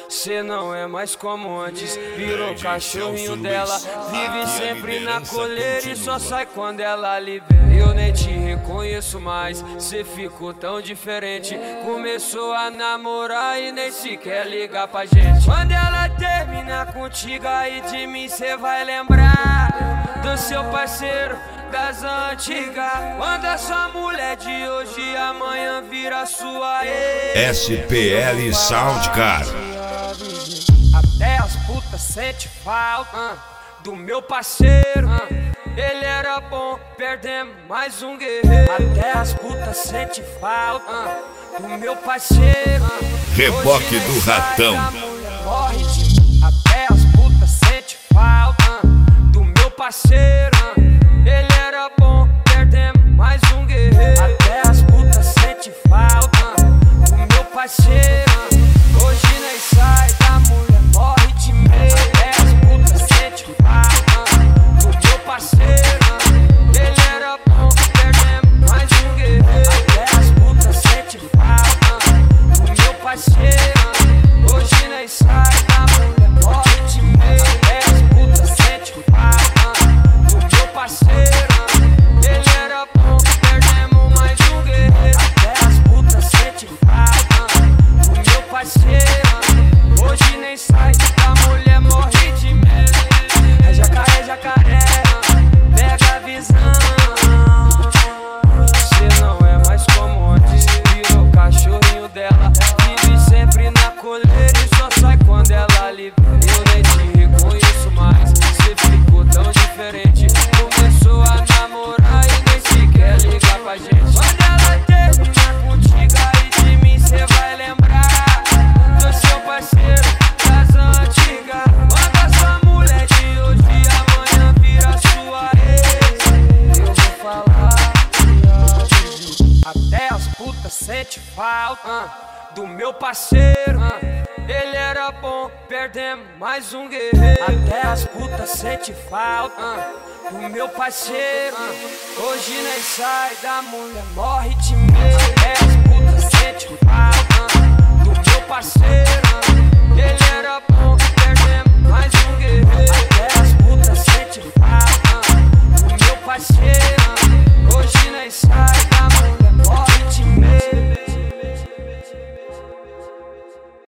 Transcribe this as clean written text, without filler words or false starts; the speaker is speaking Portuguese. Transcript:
cê não é mais como antes. Virou cachorrinho dela, vive sempre na coleira e só sai quando ela libera. Eu nem te reconheço mais, cê ficou tão diferente. Começou a namorar e nem sequer ligar pra gente. Quando ela terminar contigo, aí de mim cê vai lembrar do seu parceiro das antigas. Quando a sua mulher de hoje amanhã vira sua ex. SPL Sound, cara. Até as putas sente falta do meu parceiro. Ele era bom, perdemos mais um guerreiro. Até as putas sente falta do meu parceiro. Reboque do Ratão. Morre de mim. Até as putas sente falta do meu parceiro. Ele era bom, perdemos mais um guerreiro. Até as putas sente falta do meu parceiro. Hoje nem sai da mulher, morre de medo. Até as putas sente falta do meu parceiro. Ele era bom, perdemos mais um guerreiro. Até as putas sente falta do meu parceiro. Hoje nem sai da mulher, morre de medo. Até as putas sente falta do meu parceiro. Ele era bom, perdemos mais um guerreiro. Até as putas sente falta do meu parceiro. Hoje nem sai da mulher, morre de medo. É jacaré, pega a visão. Cê não é mais como antes, virou cachorrinho dela. Vive sempre na coleira e só sai quando ela libera. Eu nem te reconheço mais, cê ficou tão diferente. Começou a namorar e nem sequer ligar pra gente. Quando ela terminar contigo, aí de mim cê vai lembrar do seu parceiro das antigas. Quando a sua mulher de hoje amanhã vira sua ex. Eu vou falar, até as putas sente falta do meu parceiro. Ele era bom, perdemos mais um guerreiro. Até as putas sente falta do meu parceiro. Hoje nem sai da mulher, morre de medo. Até as putas sente falta do meu parceiro. Ele era bom, perdemos mais um guerreiro.